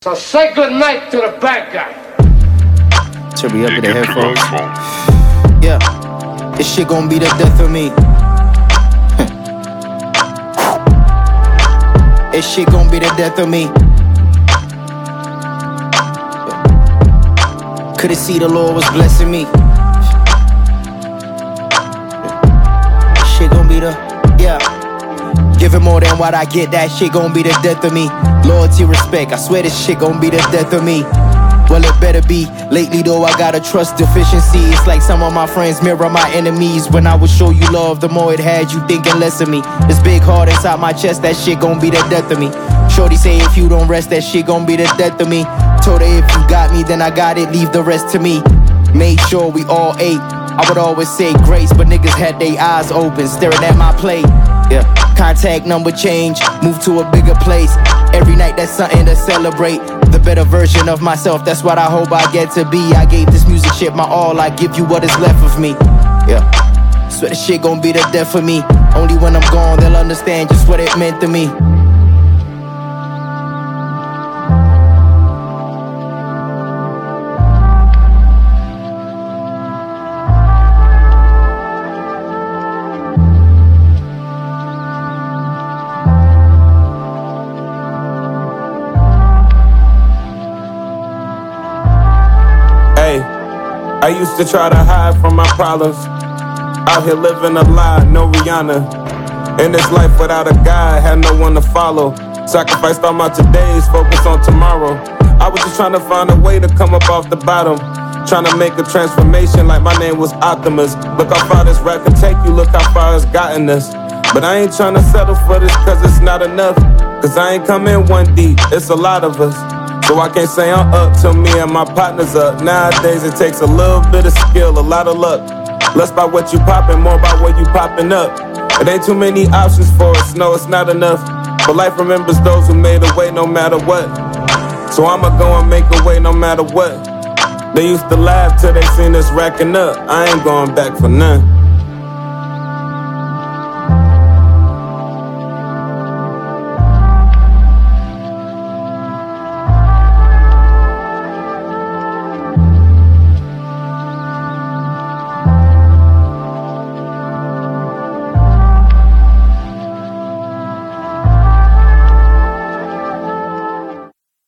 So say good night to the bad guy. Turn me up in the headphones. Yeah, this shit gon' be the death of me. This shit gon' be the death of me. Couldn't see the Lord was blessing me. This shit gon' be the, yeah. Giving more than what I get, that shit gon' be the death of me. Loyalty, respect, I swear this shit gon' be the death of me. Well, it better be. Lately though, I got a trust deficiency. It's like some of my friends mirror my enemies. When I would show you love, the more it had you thinking less of me. This big heart inside my chest, that shit gon' be the death of me. Shorty say if you don't rest, that shit gon' be the death of me. Told her if you got me, then I got it, leave the rest to me. Made sure we all ate. I would always say grace, but niggas had their eyes open, staring at my plate. Yeah, contact number change, move to a bigger place. Every night that's something to celebrate. The better version of myself, that's what I hope I get to be. I gave this music shit my all, I give you what is left of me. Yeah, swear this shit gon' be the death of me. Only when I'm gone, they'll understand just what it meant to me. I used to try to hide from my problems. Out here living a lie, no Rihanna. In this life without a guide, had no one to follow. Sacrificed all my todays, focus on tomorrow. I was just trying to find a way to come up off the bottom. Trying to make a transformation like my name was Optimus. Look how far this rap can take you, look how far it's gotten us. But I ain't trying to settle for this cause it's not enough. Cause I ain't come in one deep, it's a lot of us. So I can't say I'm up till me and my partner's up. Nowadays it takes a little bit of skill, a lot of luck. Less by what you poppin', more about where you poppin' up. It ain't too many options for us, no it's not enough. But life remembers those who made a way no matter what. So I'ma go and make a way no matter what. They used to laugh till they seen us racking up. I ain't going back for none.